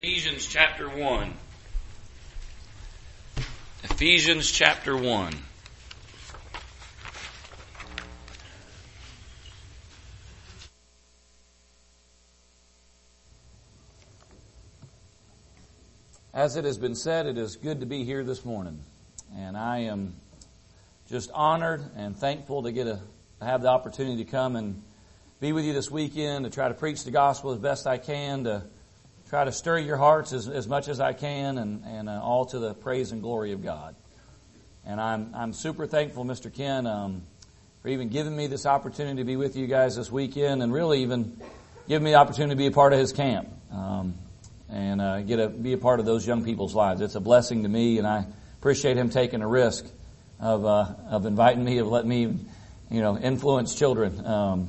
Ephesians chapter 1. Ephesians chapter 1. As it has been said, it is good to be here this morning. And I am just honored and thankful to have the opportunity to come and be with you this weekend, to try to preach the gospel as best I can, to try to stir your hearts as much as I can, and all to the praise and glory of God. And I'm super thankful, Mr. Ken, for even giving me this opportunity to be with you guys this weekend, and really even giving me the opportunity to be a part of his camp, and get to be a part of those young people's lives. It's a blessing to me, and I appreciate him taking a risk of inviting me, of letting me, influence children.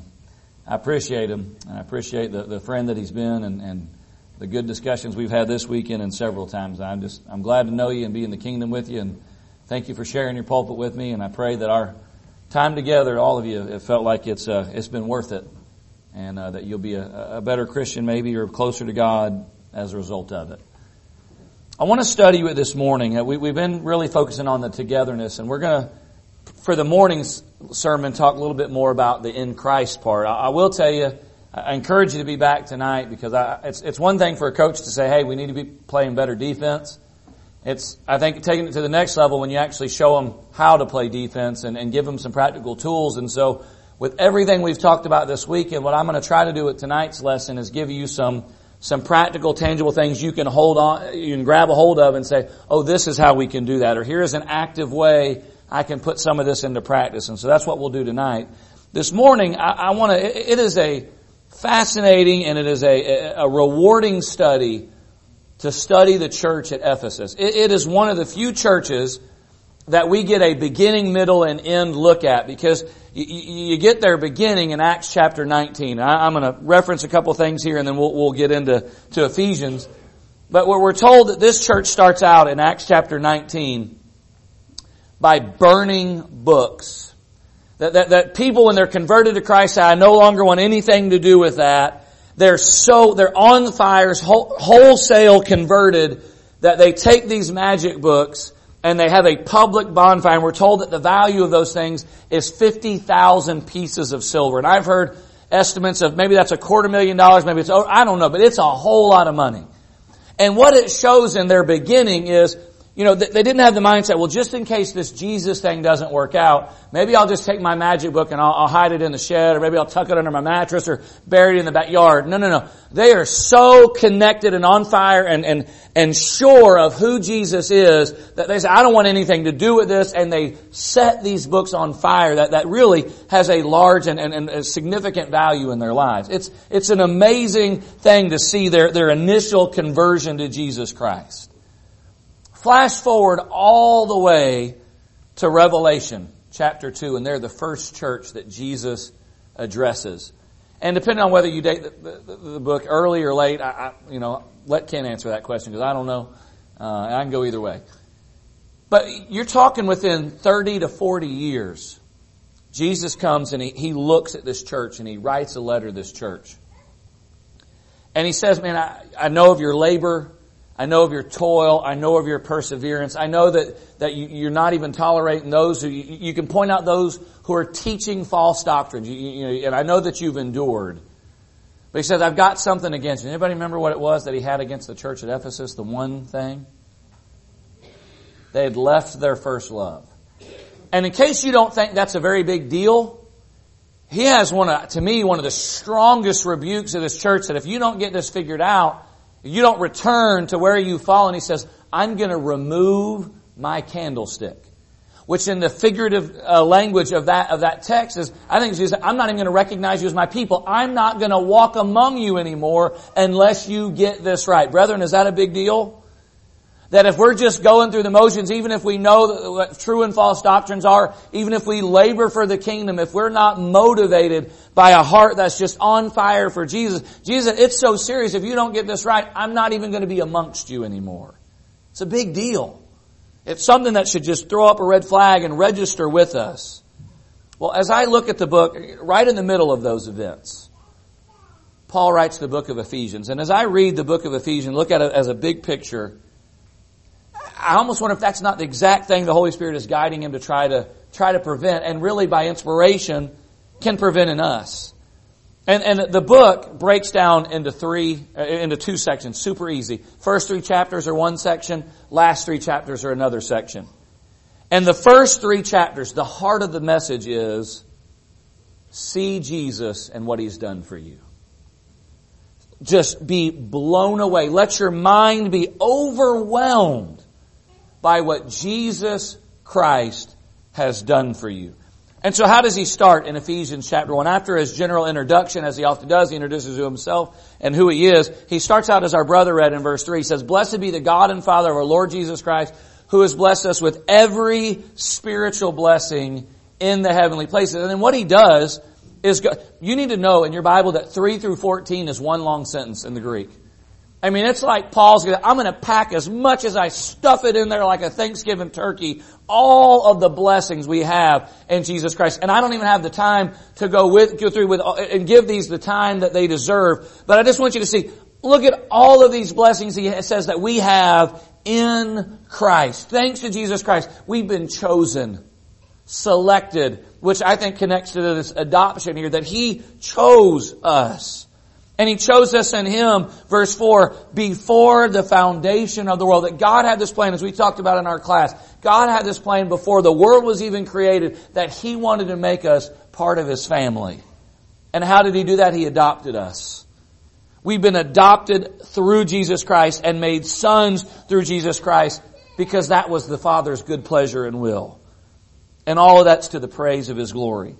I appreciate him, and I appreciate the friend that he's been, and the good discussions we've had this weekend and several times. I'm glad to know you and be in the kingdom with you, and thank you for sharing your pulpit with me. And I pray that our time together, all of you, it felt like it's been worth it, and that you'll be a better Christian, maybe, or closer to God as a result of it. I want to study with this morning. We've been really focusing on the togetherness, and we're going to, for the morning's sermon, talk a little bit more about the in Christ part. I will tell you, I encourage you to be back tonight, because it's one thing for a coach to say, hey, we need to be playing better defense. It's, I think, taking it to the next level when you actually show them how to play defense and give them some practical tools. And so with everything we've talked about this week, and what I'm going to try to do with tonight's lesson is give you some practical, tangible things you can hold on, you can grab a hold of and say, oh, this is how we can do that. Or here's an active way I can put some of this into practice. And so that's what we'll do tonight. This morning, it is a fascinating, and it is a rewarding study to study the church at Ephesus. It is one of the few churches that we get a beginning, middle, and end look at, because you get their beginning in Acts chapter 19. I'm going to reference a couple things here, and then we'll get into Ephesians. But we're told that this church starts out in Acts chapter 19 by burning books. That people, when they're converted to Christ, say, I no longer want anything to do with that. They're on fires, wholesale converted, that they take these magic books and they have a public bonfire. And we're told that the value of those things is 50,000 pieces of silver. And I've heard estimates of maybe that's $250,000, maybe I don't know, but it's a whole lot of money. And what it shows in their beginning is, they didn't have the mindset, well, just in case this Jesus thing doesn't work out, maybe I'll just take my magic book and I'll hide it in the shed, or maybe I'll tuck it under my mattress or bury it in the backyard. No. They are so connected and on fire and sure of who Jesus is that they say, I don't want anything to do with this, and they set these books on fire that really has a large and a significant value in their lives. It's an amazing thing to see their initial conversion to Jesus Christ. Flash forward all the way to Revelation chapter 2, and they're the first church that Jesus addresses. And depending on whether you date the book early or late, let Ken answer that question, because I don't know. I can go either way. But you're talking within 30 to 40 years, Jesus comes and he looks at this church and he writes a letter to this church. And he says, man, I know of your labor. I know of your toil. I know of your perseverance. I know that you're not even tolerating those who, you can point out those who are teaching false doctrines. And I know that you've endured. But he says, I've got something against you. Anybody remember what it was that he had against the church at Ephesus? The one thing? They had left their first love. And in case you don't think that's a very big deal, he has one of the strongest rebukes of this church, that if you don't get this figured out, you don't return to where you've fallen. He says, I'm going to remove my candlestick. Which in the figurative language of that text is, I think Jesus said, I'm not even going to recognize you as my people. I'm not going to walk among you anymore unless you get this right. Brethren, is that a big deal? That if we're just going through the motions, even if we know what true and false doctrines are, even if we labor for the kingdom, if we're not motivated by a heart that's just on fire for Jesus, it's so serious. If you don't get this right, I'm not even going to be amongst you anymore. It's a big deal. It's something that should just throw up a red flag and register with us. Well, as I look at the book, right in the middle of those events, Paul writes the book of Ephesians. And as I read the book of Ephesians, look at it as a big picture, I almost wonder if that's not the exact thing the Holy Spirit is guiding him to try to prevent, and really by inspiration can prevent in us. And the book breaks down into two sections, super easy. First 3 chapters are one section, last 3 chapters are another section. And the first 3 chapters, the heart of the message is, see Jesus and what He's done for you. Just be blown away. Let your mind be overwhelmed by what Jesus Christ has done for you. And so how does he start in Ephesians chapter 1? After his general introduction, as he often does, he introduces to himself and who he is. He starts out as our brother read in verse 3. He says, "Blessed be the God and Father of our Lord Jesus Christ, who has blessed us with every spiritual blessing in the heavenly places." And then what he does is, you need to know in your Bible that 3 through 14 is one long sentence in the Greek. I mean, it's like Paul's I'm going to pack as much as I stuff it in there like a Thanksgiving turkey, all of the blessings we have in Jesus Christ. And I don't even have the time to go through and give these the time that they deserve. But I just want you to see, look at all of these blessings he says that we have in Christ. Thanks to Jesus Christ, we've been chosen, selected, which I think connects to this adoption here, that He chose us. And He chose us in Him, verse 4, before the foundation of the world. That God had this plan, as we talked about in our class. God had this plan before the world was even created, that He wanted to make us part of His family. And how did He do that? He adopted us. We've been adopted through Jesus Christ and made sons through Jesus Christ, because that was the Father's good pleasure and will. And all of that's to the praise of His glory.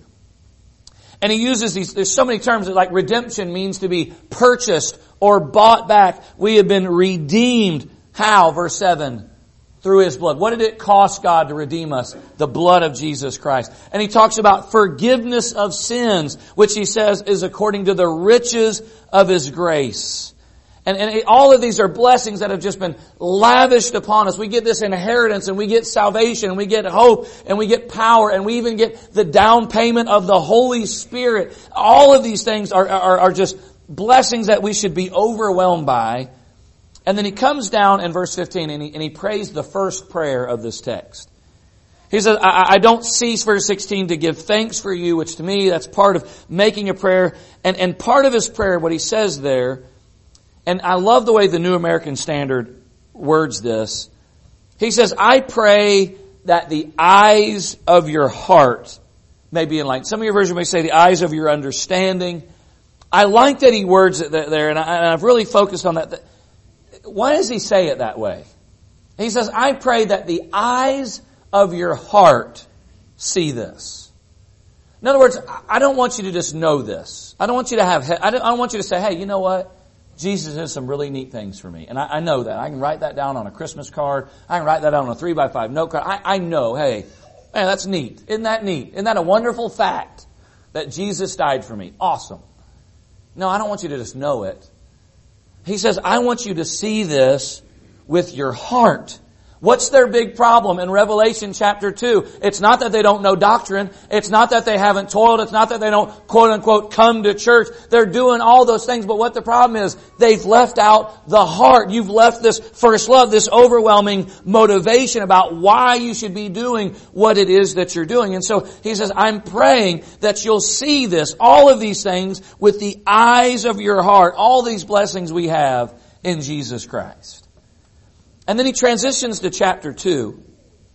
And he uses there's so many terms that, like, redemption means to be purchased or bought back. We have been redeemed. How? Verse 7. Through His blood. What did it cost God to redeem us? The blood of Jesus Christ. And he talks about forgiveness of sins, which he says is according to the riches of His grace. And all of these are blessings that have just been lavished upon us. We get this inheritance, and we get salvation, and we get hope, and we get power, and we even get the down payment of the Holy Spirit. All of these things are just blessings that we should be overwhelmed by. And then he comes down in verse 15 and he prays the first prayer of this text. He says, I don't cease, verse 16, to give thanks for you, which to me, that's part of making a prayer. And part of his prayer, what he says there, and I love the way the New American Standard words this. He says, I pray that the eyes of your heart may be enlightened. Some of your versions may say the eyes of your understanding. I like that he words it there, and I've really focused on that. Why does he say it that way? He says, I pray that the eyes of your heart see this. In other words, I don't want you to just know this. I don't want you to I don't want you to say, hey, you know what? Jesus has some really neat things for me. And I know that. I can write that down on a Christmas card. I can write that down on a 3x5 note card. I know, hey, man, that's neat. Isn't that neat? Isn't that a wonderful fact that Jesus died for me? Awesome. No, I don't want you to just know it. He says, I want you to see this with your heart. What's their big problem in Revelation chapter 2? It's not that they don't know doctrine. It's not that they haven't toiled. It's not that they don't, quote unquote, come to church. They're doing all those things. But what the problem is, they've left out the heart. You've left this first love, this overwhelming motivation about why you should be doing what it is that you're doing. And so he says, I'm praying that you'll see this, all of these things with the eyes of your heart, all these blessings we have in Jesus Christ. And then he transitions to chapter 2.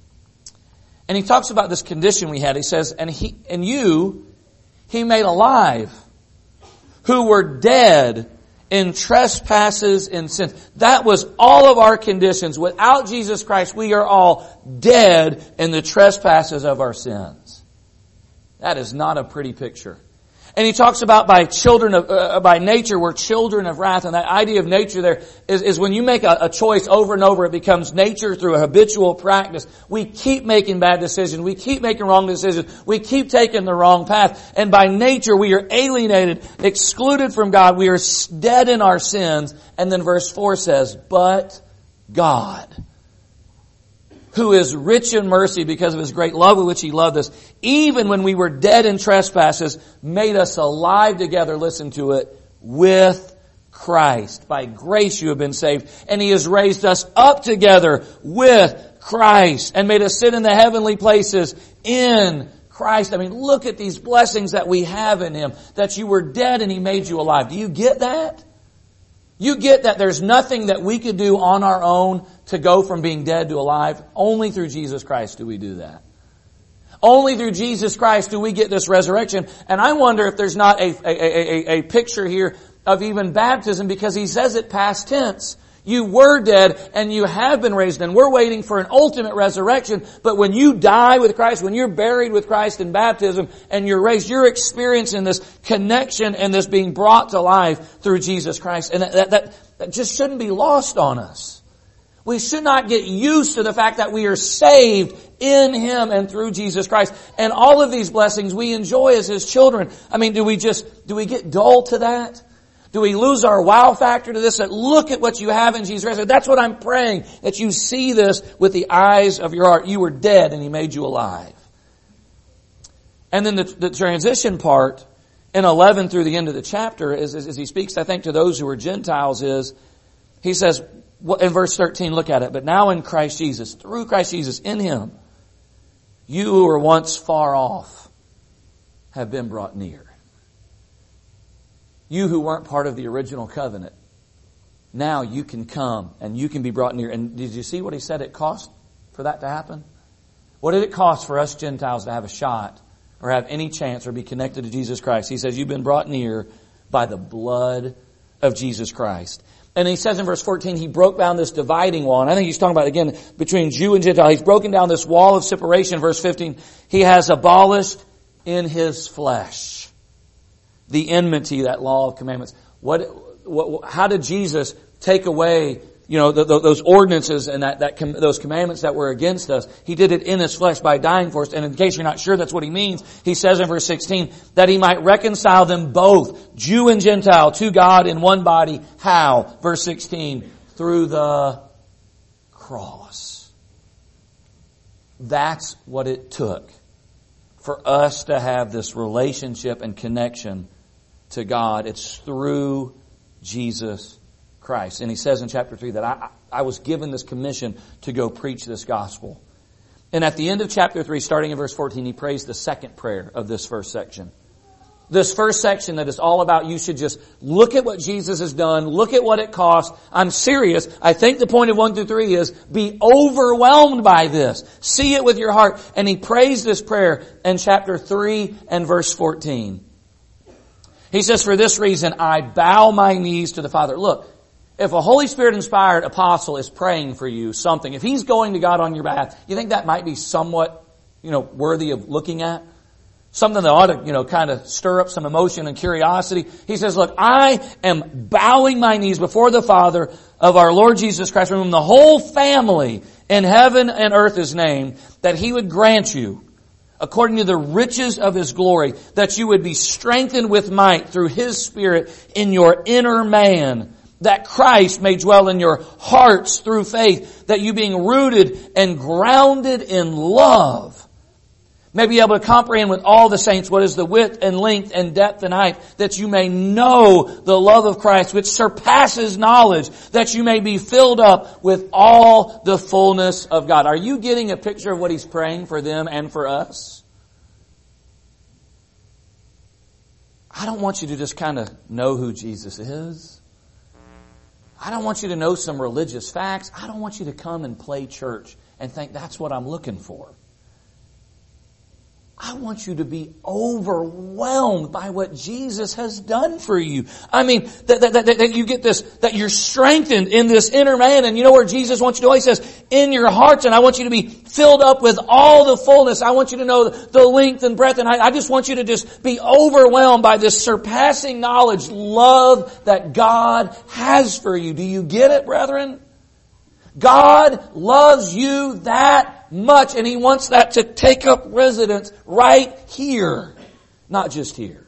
And he talks about this condition we had. He says, and you he made alive, who were dead in trespasses and sins. That was all of our conditions. Without Jesus Christ, we are all dead in the trespasses of our sins. That is not a pretty picture. And he talks about by nature, we're children of wrath. And that idea of nature there is when you make a choice over and over, it becomes nature through a habitual practice. We keep making bad decisions. We keep making wrong decisions. We keep taking the wrong path. And by nature, we are alienated, excluded from God. We are dead in our sins. And then verse 4 says, but God, who is rich in mercy because of His great love with which He loved us, even when we were dead in trespasses, made us alive together, listen to it, with Christ. By grace you have been saved. And He has raised us up together with Christ and made us sit in the heavenly places in Christ. I mean, look at these blessings that we have in Him. That you were dead and He made you alive. Do you get that? You get that there's nothing that we could do on our own to go from being dead to alive. Only through Jesus Christ do we do that. Only through Jesus Christ do we get this resurrection. And I wonder if there's not a picture here of even baptism, because He says it past tense. You were dead and you have been raised, and we're waiting for an ultimate resurrection. But when you die with Christ, when you're buried with Christ in baptism and you're raised, you're experiencing this connection and this being brought to life through Jesus Christ. And that just shouldn't be lost on us. We should not get used to the fact that we are saved in Him and through Jesus Christ. And all of these blessings we enjoy as His children. I mean, do we get dull to that? Do we lose our wow factor to this? That look at what you have in Jesus Christ. That's what I'm praying, that you see this with the eyes of your heart. You were dead and He made you alive. And then the transition part in 11 through the end of the chapter is, as He speaks, I think, to those who are Gentiles, is He says, in verse 13, look at it. But now in Christ Jesus, through Christ Jesus, in Him, you who were once far off have been brought near. You who weren't part of the original covenant, now you can come and you can be brought near. And did you see what He said it cost for that to happen? What did it cost for us Gentiles to have a shot or have any chance or be connected to Jesus Christ? He says, you've been brought near by the blood of Jesus Christ. And He says in verse 14, He broke down this dividing wall. And I think He's talking about, again, between Jew and Gentile. He's broken down this wall of separation. Verse 15, He has abolished in His flesh the enmity, that law of commandments. How did Jesus take away, those ordinances and those commandments that were against us? He did it in His flesh by dying for us. And in case you're not sure that's what He means, He says in verse 16, that He might reconcile them both, Jew and Gentile, to God in one body. How? Verse 16, through the cross. That's what it took for us to have this relationship and connection to God. It's through Jesus Christ. And He says in chapter 3 that I was given this commission to go preach this gospel. And at the end of chapter 3, starting in verse 14, He prays the second prayer of this first section. This first section that is all about you should just look at what Jesus has done, look at what it costs. I'm serious. I think the point of 1 through 3 is be overwhelmed by this. See it with your heart. And He prays this prayer in chapter 3 and verse 14. He says, for this reason, I bow my knees to the Father. Look, if a Holy Spirit inspired apostle is praying for you something, if he's going to God on your behalf, you think that might be somewhat, worthy of looking at? Something that ought to, kind of stir up some emotion and curiosity. He says, look, I am bowing my knees before the Father of our Lord Jesus Christ, from whom the whole family in heaven and earth is named, that He would grant you, according to the riches of His glory, that you would be strengthened with might through His Spirit in your inner man, that Christ may dwell in your hearts through faith, that you being rooted and grounded in love, may be able to comprehend with all the saints what is the width and length and depth and height, that you may know the love of Christ, which surpasses knowledge, that you may be filled up with all the fullness of God. Are you getting a picture of what He's praying for them and for us? I don't want you to just kind of know who Jesus is. I don't want you to know some religious facts. I don't want you to come and play church and think that's what I'm looking for. I want you to be overwhelmed by what Jesus has done for you. I mean, that you get this, that you're strengthened in this inner man. And you know where Jesus wants you to go? He says, in your hearts. And I want you to be filled up with all the fullness. I want you to know the length and breadth and height. I just want you to just be overwhelmed by this surpassing knowledge, love that God has for you. Do you get it, brethren? God loves you that much, and He wants that to take up residence right here, not just here.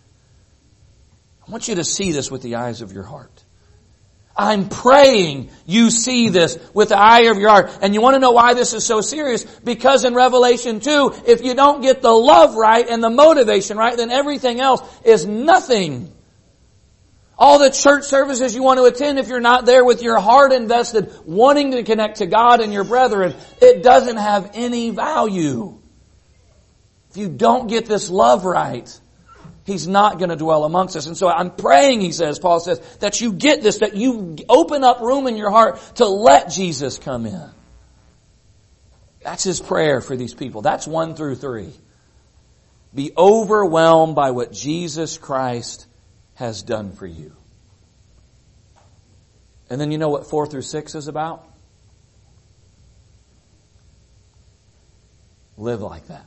I want you to see this with the eyes of your heart. I'm praying you see this with the eye of your heart. And you want to know why this is so serious? Because in Revelation 2, if you don't get the love right and the motivation right, then everything else is nothing. All the church services you want to attend, if you're not there with your heart invested, wanting to connect to God and your brethren, it doesn't have any value. If you don't get this love right, He's not going to dwell amongst us. And so I'm praying, Paul says, that you get this, that you open up room in your heart to let Jesus come in. That's his prayer for these people. That's 1 through 3. Be overwhelmed by what Jesus Christ has done for you. And then you know what 4 through 6 is about? Live like that.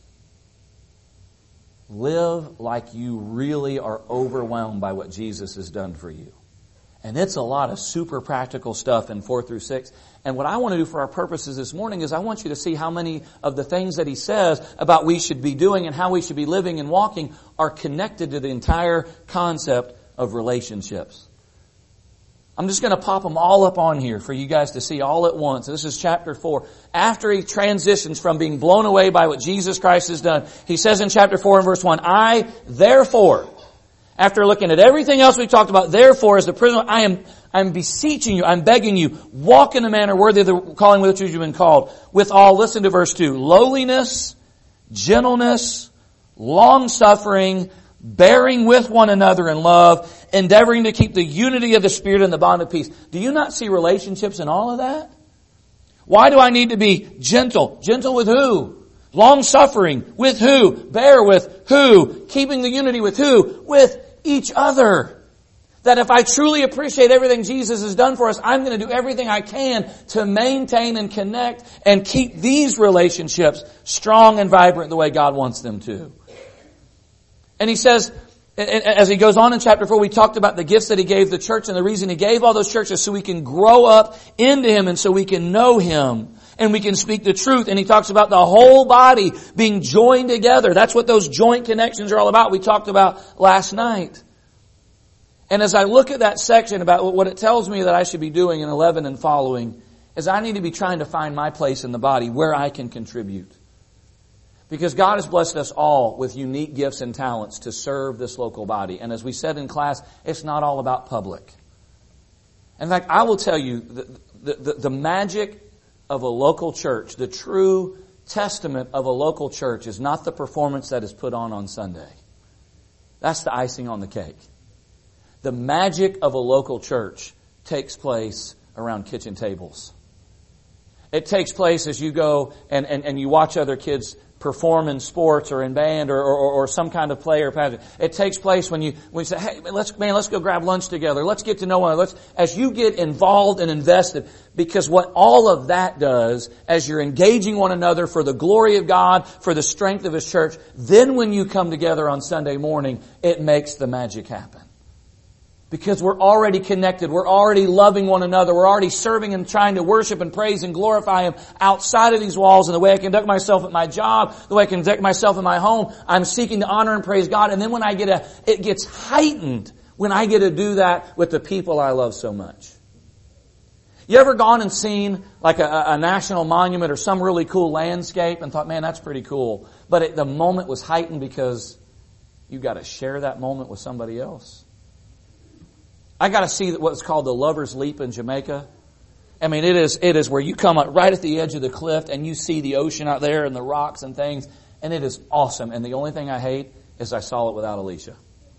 Live like you really are overwhelmed by what Jesus has done for you. And it's a lot of super practical stuff in 4 through 6. And what I want to do for our purposes this morning is I want you to see how many of the things that he says about we should be doing and how we should be living and walking are connected to the entire concept of relationships. I'm just going to pop them all up on here for you guys to see all at once. This is chapter 4. After he transitions from being blown away by what Jesus Christ has done, he says in chapter 4 and verse 1, I, therefore, after looking at everything else we talked about, therefore, as the prisoner, I'm beseeching you, I'm begging you, walk in a manner worthy of the calling with which you've been called. With all, listen to verse 2, lowliness, gentleness, long-suffering, bearing with one another in love, endeavoring to keep the unity of the Spirit in the bond of peace. Do you not see relationships in all of that? Why do I need to be gentle? Gentle with who? Long-suffering with who? Bear with who? Keeping the unity with who? With each other. That if I truly appreciate everything Jesus has done for us, I'm going to do everything I can to maintain and connect and keep these relationships strong and vibrant the way God wants them to. And he says, as he goes on in chapter 4, we talked about the gifts that he gave the church, and the reason he gave all those churches so we can grow up into him and so we can know him and we can speak the truth. And he talks about the whole body being joined together. That's what those joint connections are all about. We talked about last night. And as I look at that section about what it tells me that I should be doing in 11 and following, is I need to be trying to find my place in the body where I can contribute. Because God has blessed us all with unique gifts and talents to serve this local body. And as we said in class, it's not all about public. In fact, I will tell you, the magic of a local church, the true testament of a local church is not the performance that is put on Sunday. That's the icing on the cake. The magic of a local church takes place around kitchen tables. It takes place as you go and you watch other kids perform in sports or in band or some kind of play or pageant. It takes place when you say, hey, let's go grab lunch together. Let's get to know one another. As you get involved and invested, because what all of that does, as you're engaging one another for the glory of God, for the strength of His church, then when you come together on Sunday morning, it makes the magic happen. Because we're already connected. We're already loving one another. We're already serving and trying to worship and praise and glorify Him outside of these walls. And the way I conduct myself at my job, the way I conduct myself in my home, I'm seeking to honor and praise God. And then when it gets heightened when I get to do that with the people I love so much. You ever gone and seen like a national monument or some really cool landscape and thought, man, that's pretty cool. But the moment was heightened because you got to share that moment with somebody else. I got to see what's called the Lover's Leap in Jamaica. I mean, it is where you come up right at the edge of the cliff and you see the ocean out there and the rocks and things, and it is awesome. And the only thing I hate is I saw it without Alicia.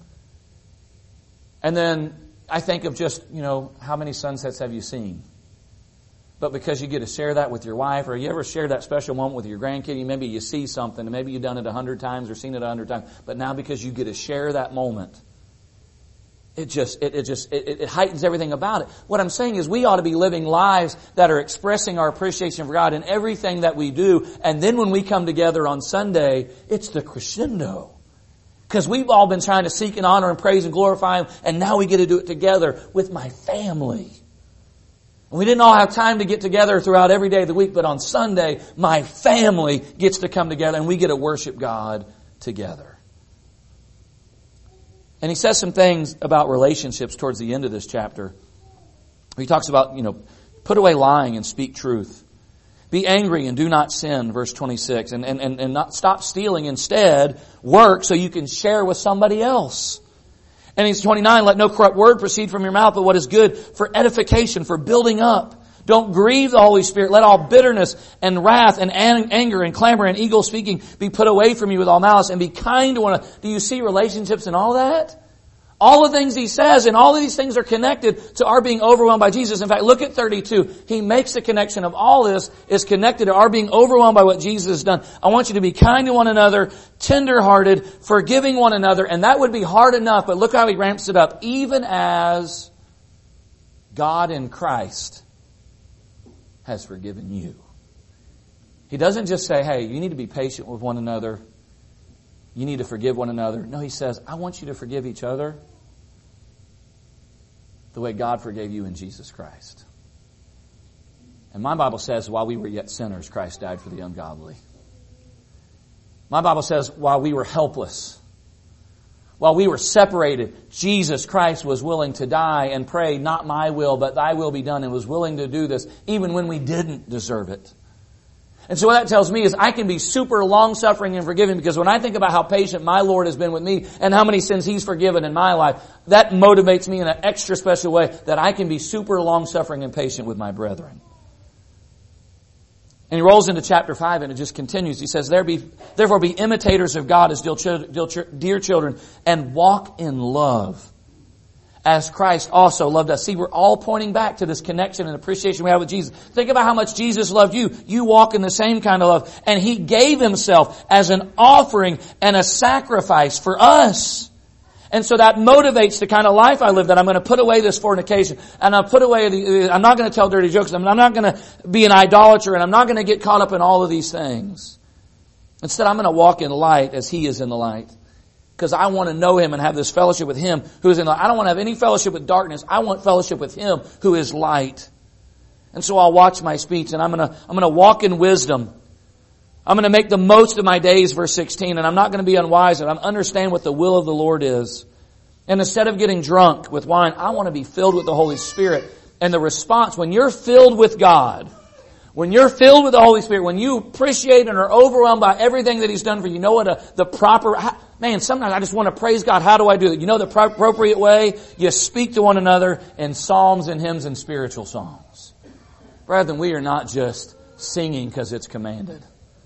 And then I think of just, how many sunsets have you seen? But because you get to share that with your wife, or you ever share that special moment with your grandkid, maybe you see something, and maybe you've done it 100 times or seen it 100 times, but now because you get to share that moment, it heightens everything about it. What I'm saying is we ought to be living lives that are expressing our appreciation for God in everything that we do. And then when we come together on Sunday, it's the crescendo. Because we've all been trying to seek and honor and praise and glorify Him, and now we get to do it together with my family. And we didn't all have time to get together throughout every day of the week, but on Sunday, my family gets to come together and we get to worship God together. And he says some things about relationships towards the end of this chapter. He talks about, put away lying and speak truth. Be angry and do not sin, verse 26. And not stop stealing. Instead, work so you can share with somebody else. And he's 29, let no corrupt word proceed from your mouth, but what is good for edification, for building up. Don't grieve the Holy Spirit. Let all bitterness and wrath and anger and clamor and evil speaking be put away from you with all malice, and be kind to one another. Do you see relationships and all that? All the things he says, and all of these things are connected to our being overwhelmed by Jesus. In fact, look at 32. He makes the connection of all this is connected to our being overwhelmed by what Jesus has done. I want you to be kind to one another, tender-hearted, forgiving one another, and that would be hard enough, but look how he ramps it up. Even as God in Christ has forgiven you. He doesn't just say, hey, you need to be patient with one another. You need to forgive one another. No, he says, I want you to forgive each other the way God forgave you in Jesus Christ. And my Bible says, while we were yet sinners, Christ died for the ungodly. My Bible says, while we were helpless, while we were separated, Jesus Christ was willing to die and pray, not my will, but thy will be done, and was willing to do this even when we didn't deserve it. And so what that tells me is I can be super long-suffering and forgiving, because when I think about how patient my Lord has been with me and how many sins He's forgiven in my life, that motivates me in an extra special way that I can be super long-suffering and patient with my brethren. And he rolls into chapter 5 and it just continues. He says, therefore be imitators of God as dear children, and walk in love as Christ also loved us. See, we're all pointing back to this connection and appreciation we have with Jesus. Think about how much Jesus loved you. You walk in the same kind of love. And He gave Himself as an offering and a sacrifice for us. And so that motivates the kind of life I live, that I'm going to put away this fornication, and I'm not going to tell dirty jokes, I'm not going to be an idolater, and I'm not going to get caught up in all of these things. Instead, I'm going to walk in light as He is in the light. Because I want to know Him and have this fellowship with Him who is in the light. I don't want to have any fellowship with darkness. I want fellowship with Him who is light. And so I'll watch my speech, and I'm going to walk in wisdom. I'm going to make the most of my days, verse 16, and I'm not going to be unwise, and I'm understand what the will of the Lord is. And instead of getting drunk with wine, I want to be filled with the Holy Spirit. And the response, when you're filled with God, when you're filled with the Holy Spirit, when you appreciate and are overwhelmed by everything that He's done for you, you know what the proper... Man, sometimes I just want to praise God. How do I do that? You know the appropriate way? You speak to one another in psalms and hymns and spiritual songs. Brethren, we are not just singing because it's commanded.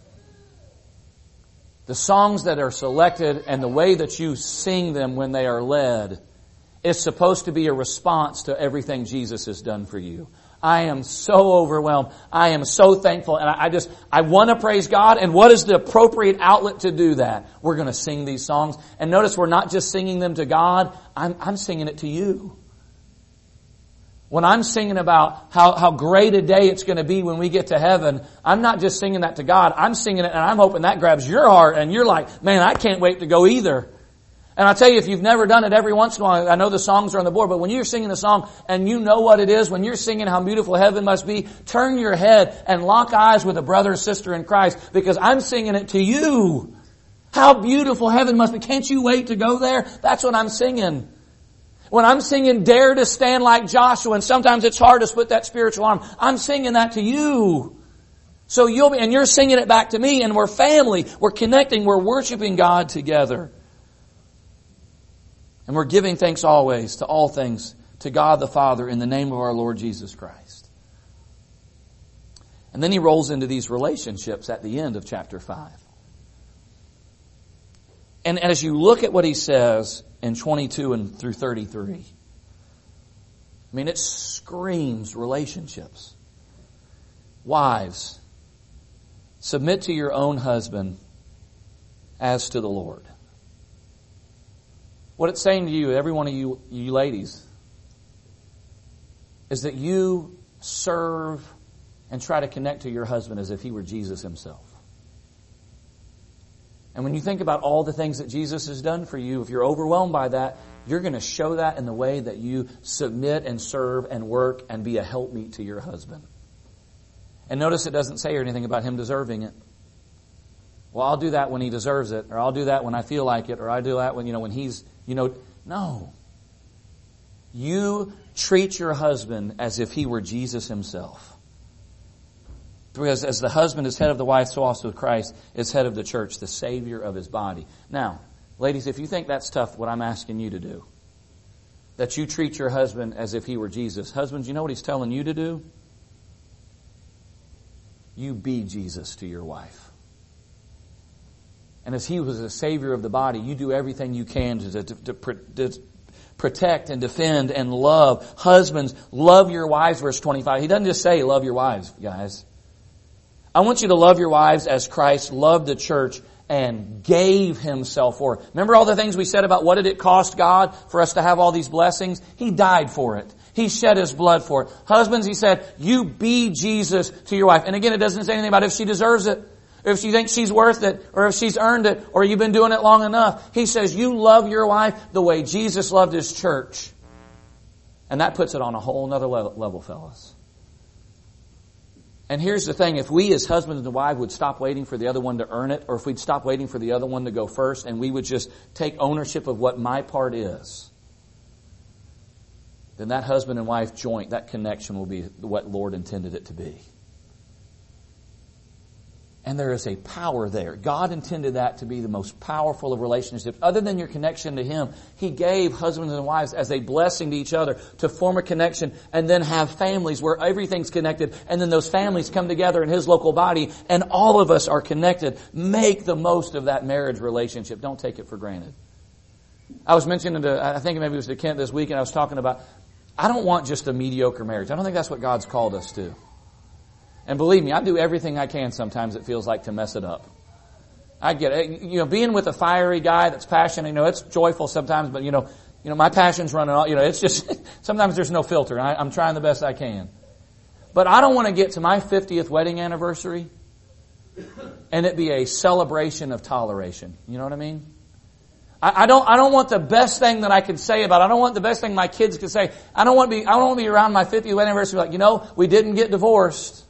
The songs that are selected and the way that you sing them when they are led is supposed to be a response to everything Jesus has done for you. I am so overwhelmed. I am so thankful. And I want to praise God. And what is the appropriate outlet to do that? We're going to sing these songs. And notice we're not just singing them to God. I'm singing it to you. When I'm singing about how great a day it's going to be when we get to heaven, I'm not just singing that to God. I'm singing it and I'm hoping that grabs your heart and you're like, man, I can't wait to go either. And I'll tell you, if you've never done it, every once in a while, I know the songs are on the board, but when you're singing a song and you know what it is, when you're singing how beautiful heaven must be, turn your head and lock eyes with a brother or sister in Christ, because I'm singing it to you. How beautiful heaven must be. Can't you wait to go there? That's what I'm singing. When I'm singing Dare to Stand Like Joshua, and sometimes it's hard to split that spiritual arm, I'm singing that to you. So and you're singing it back to me, and we're family, we're connecting, we're worshiping God together. And we're giving thanks always to all things to God the Father in the name of our Lord Jesus Christ. And then he rolls into these relationships at the end of chapter 5. And as you look at what he says in 22 and through 33, I mean, it screams relationships. Wives, submit to your own husband as to the Lord. What it's saying to you, every one of you ladies, is that you serve and try to connect to your husband as if he were Jesus himself. And when you think about all the things that Jesus has done for you, if you're overwhelmed by that, you're going to show that in the way that you submit and serve and work and be a helpmeet to your husband. And notice it doesn't say anything about him deserving it. Well, I'll do that when he deserves it, or I'll do that when I feel like it, or I do that when, when he's, no. You treat your husband as if he were Jesus himself. Because as the husband is head of the wife, so also Christ is head of the church, the Savior of His body. Now, ladies, if you think that's tough, what I'm asking you to do that you treat your husband as if he were Jesus. Husbands, you know what he's telling you to do? You be Jesus to your wife. And as he was the Savior of the body, you do everything you can to protect and defend and love. Husbands, love your wives, verse 25. He doesn't just say love your wives, guys. I want you to love your wives as Christ loved the church and gave Himself for it. Remember all the things we said about what did it cost God for us to have all these blessings? He died for it. He shed His blood for it. Husbands, He said, you be Jesus to your wife. And again, it doesn't say anything about if she deserves it, or if she thinks she's worth it, or if she's earned it, or you've been doing it long enough. He says, you love your wife the way Jesus loved His church. And that puts it on a whole nother level, fellas. And here's the thing, if we as husbands and wives would stop waiting for the other one to earn it, or if we'd stop waiting for the other one to go first, and we would just take ownership of what my part is, then that husband and wife joint, that connection will be what Lord intended it to be. And there is a power there. God intended that to be the most powerful of relationships. Other than your connection to Him, He gave husbands and wives as a blessing to each other to form a connection and then have families where everything's connected. And then those families come together in His local body and all of us are connected. Make the most of that marriage relationship. Don't take it for granted. I was mentioning I think maybe it was to Kent this week, and I was talking about, I don't want just a mediocre marriage. I don't think that's what God's called us to. And believe me, I do everything I can sometimes it feels like to mess it up. I get it. Being with a fiery guy that's passionate, it's joyful sometimes, but my passion's running out. It's just, sometimes there's no filter. I'm trying the best I can. But I don't want to get to my 50th wedding anniversary and it be a celebration of toleration. You know what I mean? I don't want the best thing that I can say about it. I don't want the best thing my kids can say. I don't want to be around my 50th wedding anniversary like, we didn't get divorced.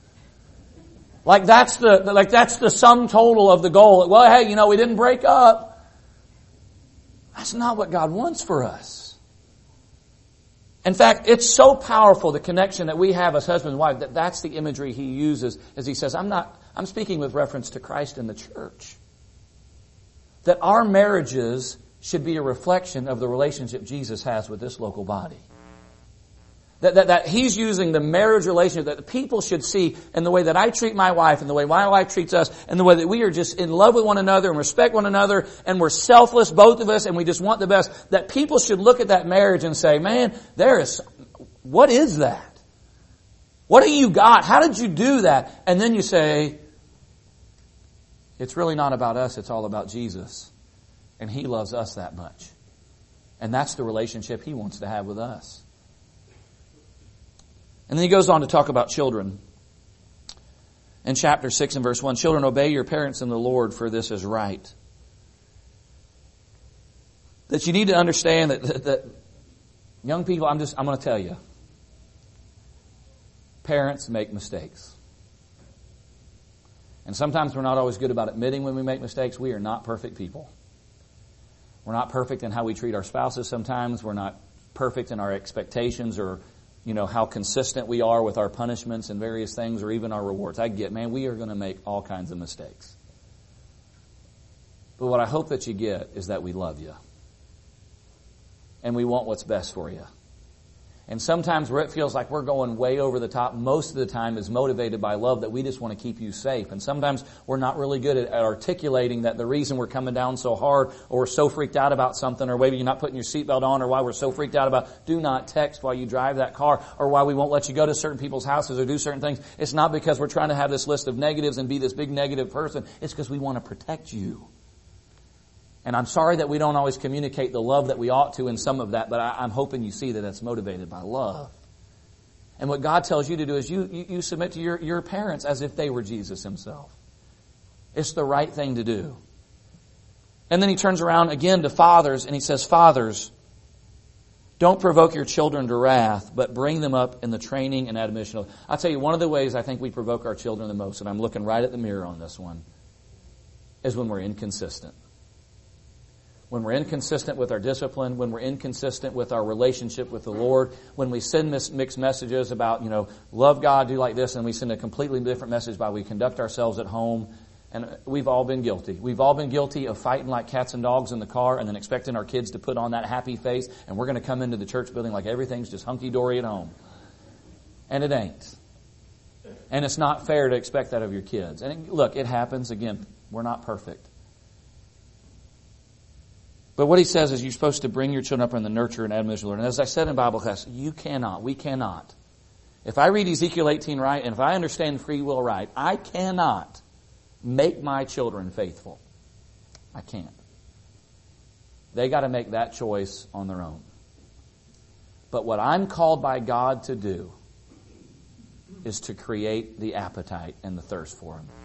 Like that's the sum total of the goal. Well, hey, we didn't break up. That's not what God wants for us. In fact, it's so powerful, the connection that we have as husband and wife, that's the imagery He uses as He says, I'm speaking with reference to Christ and the church. That our marriages should be a reflection of the relationship Jesus has with this local body. That He's using the marriage relationship that the people should see in the way that I treat my wife and the way my wife treats us and the way that we are just in love with one another and respect one another and we're selfless, both of us, and we just want the best. That people should look at that marriage and say, man, what is that? What do you got? How did you do that? And then you say, it's really not about us, it's all about Jesus. And He loves us that much. And that's the relationship He wants to have with us. And then he goes on to talk about children. In chapter 6 and verse 1, children, obey your parents in the Lord, for this is right. That you need to understand that young people, I'm going to tell you, parents make mistakes. And sometimes we're not always good about admitting when we make mistakes. We are not perfect people. We're not perfect in how we treat our spouses sometimes. We're not perfect in our expectations or how consistent we are with our punishments and various things or even our rewards. We are going to make all kinds of mistakes. But what I hope that you get is that we love you. And we want what's best for you. And sometimes where it feels like we're going way over the top, most of the time is motivated by love that we just want to keep you safe. And sometimes we're not really good at articulating that the reason we're coming down so hard or we're so freaked out about something or maybe you're not putting your seatbelt on or why we're so freaked out about do not text while you drive that car or why we won't let you go to certain people's houses or do certain things. It's not because we're trying to have this list of negatives and be this big negative person. It's because we want to protect you. And I'm sorry that we don't always communicate the love that we ought to in some of that, but I'm hoping you see that it's motivated by love. And what God tells you to do is you submit to your parents as if they were Jesus Himself. It's the right thing to do. And then He turns around again to fathers and He says, fathers, don't provoke your children to wrath, but bring them up in the training and admonition. I'll tell you, one of the ways I think we provoke our children the most, and I'm looking right at the mirror on this one, is when we're inconsistent. When we're inconsistent with our discipline, when we're inconsistent with our relationship with the Lord, when we send mixed messages about, love God, do like this, and we send a completely different message by we conduct ourselves at home. And we've all been guilty. We've all been guilty of fighting like cats and dogs in the car and then expecting our kids to put on that happy face and we're going to come into the church building like everything's just hunky-dory at home. And it ain't. And it's not fair to expect that of your kids. And look, it happens. Again, we're not perfect. But what he says is you're supposed to bring your children up in the nurture and admonition. And as I said in Bible class, we cannot. If I read Ezekiel 18 right, and if I understand free will right, I cannot make my children faithful. I can't. They got to make that choice on their own. But what I'm called by God to do is to create the appetite and the thirst for Him.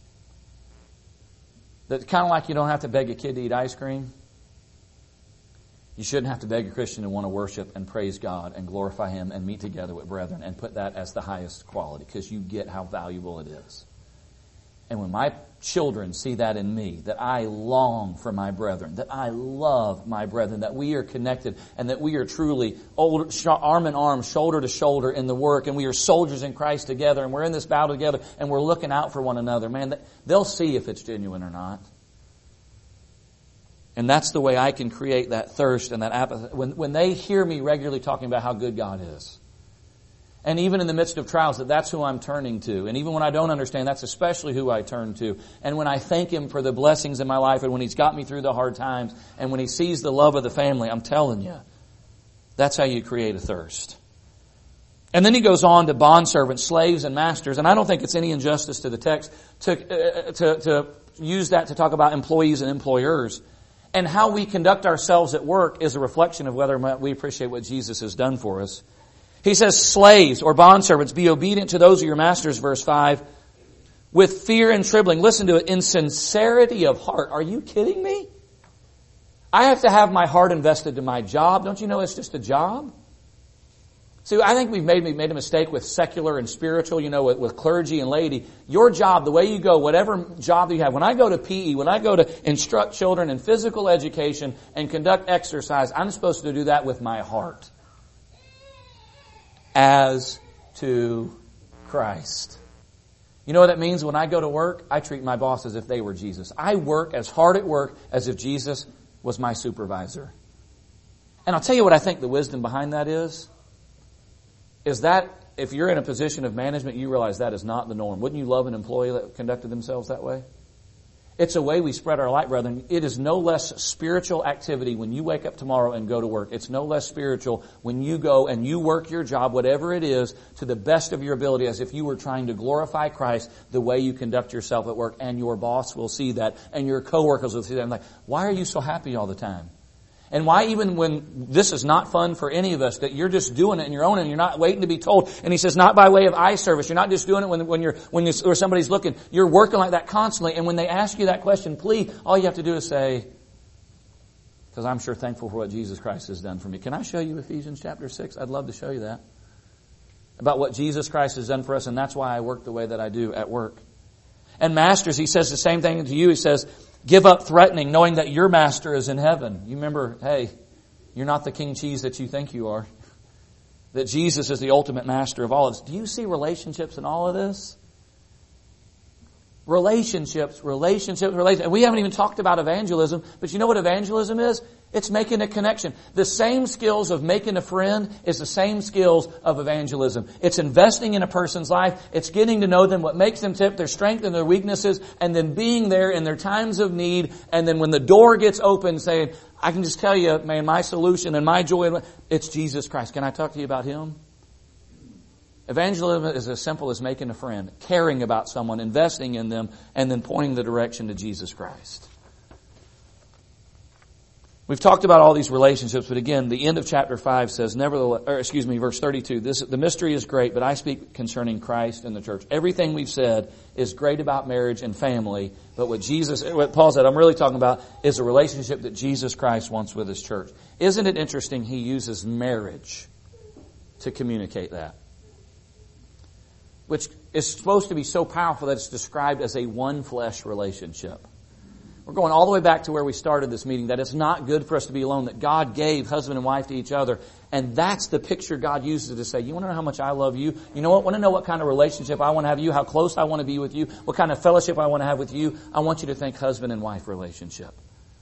That's kind of like you don't have to beg a kid to eat ice cream. You shouldn't have to beg a Christian to want to worship and praise God and glorify Him and meet together with brethren and put that as the highest quality because you get how valuable it is. And when my children see that in me, that I long for my brethren, that I love my brethren, that we are connected and that we are truly arm in arm, shoulder to shoulder in the work and we are soldiers in Christ together and we're in this battle together and we're looking out for one another, man, they'll see if it's genuine or not. And that's the way I can create that thirst and that appetite. When they hear me regularly talking about how good God is. And even in the midst of trials, that's who I'm turning to. And even when I don't understand, that's especially who I turn to. And when I thank Him for the blessings in my life and when He's got me through the hard times and when He sees the love of the family, I'm telling you, that's how you create a thirst. And then he goes on to bondservants, slaves, and masters. And I don't think it's any injustice to the text to use that to talk about employees and employers. And how we conduct ourselves at work is a reflection of whether or not we appreciate what Jesus has done for us. He says, slaves or bondservants, be obedient to those of your masters, verse 5, with fear and trembling. Listen to it, in sincerity of heart. Are you kidding me? I have to have my heart invested to my job. Don't you know it's just a job? See, I think we've made a mistake with secular and spiritual, with clergy and laity. Your job, the way you go, whatever job that you have. When I go to PE, when I go to instruct children in physical education and conduct exercise, I'm supposed to do that with my heart. As to Christ. You know what that means? When I go to work, I treat my boss as if they were Jesus. I work as hard at work as if Jesus was my supervisor. And I'll tell you what I think the wisdom behind that is that if you're in a position of management, you realize that is not the norm. Wouldn't you love an employee that conducted themselves that way? It's a way we spread our light, brethren. It is no less spiritual activity when you wake up tomorrow and go to work. It's no less spiritual when you go and you work your job, whatever it is, to the best of your ability as if you were trying to glorify Christ the way you conduct yourself at work. And your boss will see that and your coworkers will see that. I'm like, why are you so happy all the time? And why even when this is not fun for any of us, that you're just doing it on your own and you're not waiting to be told. And he says, not by way of eye service. You're not just doing it when somebody's looking. You're working like that constantly. And when they ask you that question, please, all you have to do is say, because I'm sure thankful for what Jesus Christ has done for me. Can I show you Ephesians chapter 6? I'd love to show you that. About what Jesus Christ has done for us, and that's why I work the way that I do at work. And masters, he says the same thing to you. He says, give up threatening, knowing that your master is in heaven. You remember, hey, you're not the king cheese that you think you are. That Jesus is the ultimate master of all of this. Do you see relationships in all of this? Relationships. And we haven't even talked about evangelism, but you know what evangelism is? It's making a connection. The same skills of making a friend is the same skills of evangelism. It's investing in a person's life. It's getting to know them, what makes them tick, their strengths and their weaknesses, and then being there in their times of need. And then when the door gets open, saying, I can just tell you, man, my solution and my joy, it's Jesus Christ. Can I talk to you about Him? Evangelism is as simple as making a friend, caring about someone, investing in them, and then pointing the direction to Jesus Christ. We've talked about all these relationships, but again, the end of chapter 5 says, verse 32, the mystery is great, but I speak concerning Christ and the church. Everything we've said is great about marriage and family, but what Paul said, I'm really talking about is a relationship that Jesus Christ wants with His church. Isn't it interesting He uses marriage to communicate that? Which is supposed to be so powerful that it's described as a one-flesh relationship. We're going all the way back to where we started this meeting, that it's not good for us to be alone, that God gave husband and wife to each other. And that's the picture God uses to say, you want to know how much I love you? You know what? Want to know what kind of relationship I want to have with you? How close I want to be with you? What kind of fellowship I want to have with you? I want you to think husband and wife relationship.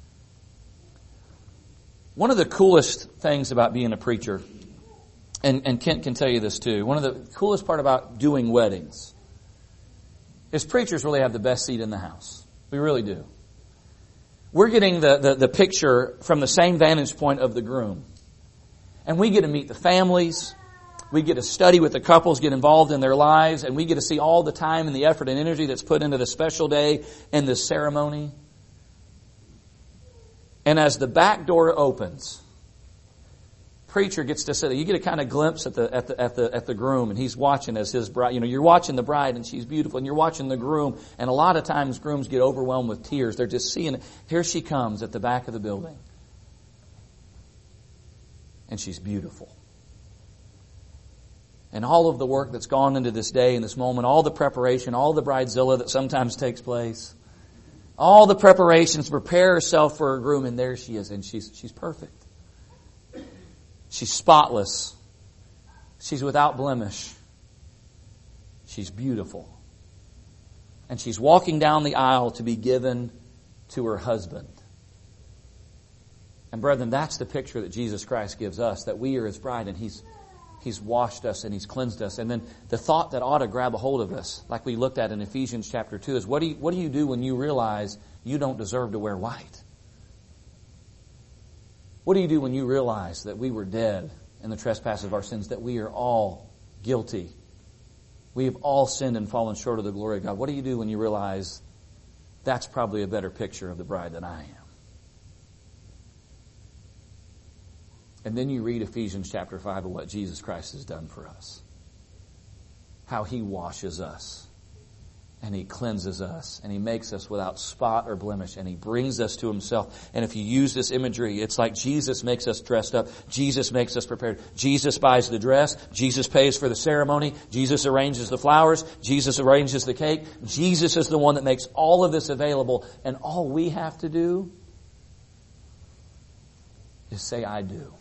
One of the coolest things about being a preacher, and Kent can tell you this too, one of the coolest part about doing weddings is preachers really have the best seat in the house. We really do. We're getting the picture from the same vantage point of the groom. And we get to meet the families. We get to study with the couples, get involved in their lives, and we get to see all the time and the effort and energy that's put into the special day and the ceremony. And as the back door opens, preacher gets to sit. You get a kind of glimpse at the groom, and he's watching as his bride. You know, you're watching the bride, and she's beautiful, and you're watching the groom. And a lot of times, grooms get overwhelmed with tears. They're just seeing it. Here she comes at the back of the building, and she's beautiful. And all of the work that's gone into this day and this moment, all the preparation, all the bridezilla that sometimes takes place, all the preparations to prepare herself for her groom, and there she is, and she's perfect. She's spotless. She's without blemish. She's beautiful. And she's walking down the aisle to be given to her husband. And brethren, that's the picture that Jesus Christ gives us, that we are His bride, and He's washed us and He's cleansed us. And then the thought that ought to grab a hold of us, like we looked at in Ephesians chapter 2, is what do you do when you realize you don't deserve to wear white? What do you do when you realize that we were dead in the trespasses of our sins, that we are all guilty? We have all sinned and fallen short of the glory of God. What do you do when you realize that's probably a better picture of the bride than I am? And then you read Ephesians chapter 5 of what Jesus Christ has done for us. How He washes us. And He cleanses us. And He makes us without spot or blemish. And He brings us to Himself. And if you use this imagery, it's like Jesus makes us dressed up. Jesus makes us prepared. Jesus buys the dress. Jesus pays for the ceremony. Jesus arranges the flowers. Jesus arranges the cake. Jesus is the one that makes all of this available. And all we have to do is say, I do.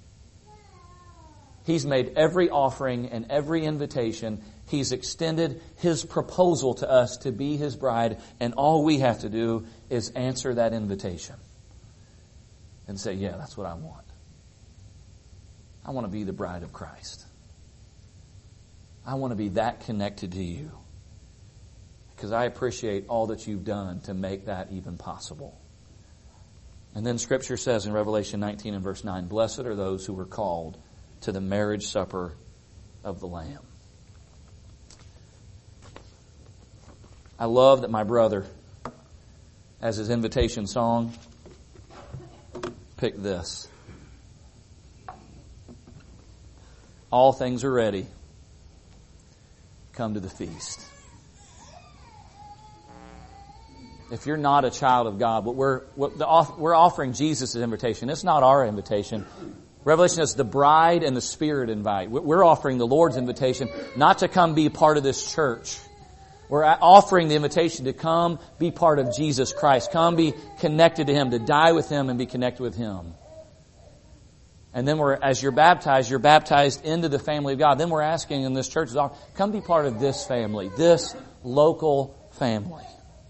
He's made every offering and every invitation. He's extended His proposal to us to be His bride, and all we have to do is answer that invitation and say, yeah, that's what I want. I want to be the bride of Christ. I want to be that connected to you because I appreciate all that you've done to make that even possible. And then Scripture says in Revelation 19 and verse 9, blessed are those who were called to the marriage supper of the Lamb. I love that my brother, as his invitation song, picked this. All things are ready. Come to the feast. If you're not a child of God, we're offering Jesus' invitation. It's not our invitation. Revelation says the bride and the Spirit invite. We're offering the Lord's invitation not to come be part of this church. We're offering the invitation to come be part of Jesus Christ. Come be connected to Him, to die with Him and be connected with Him. And then as you're baptized into the family of God. Then we're asking in this church, come be part of this family, this local family.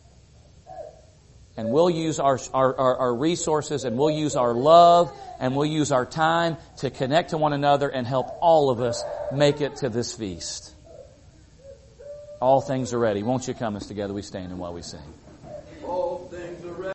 And we'll use our resources, and we'll use our love, and we'll use our time to connect to one another and help all of us make it to this feast. All things are ready. Won't you come as together we stand and while we sing?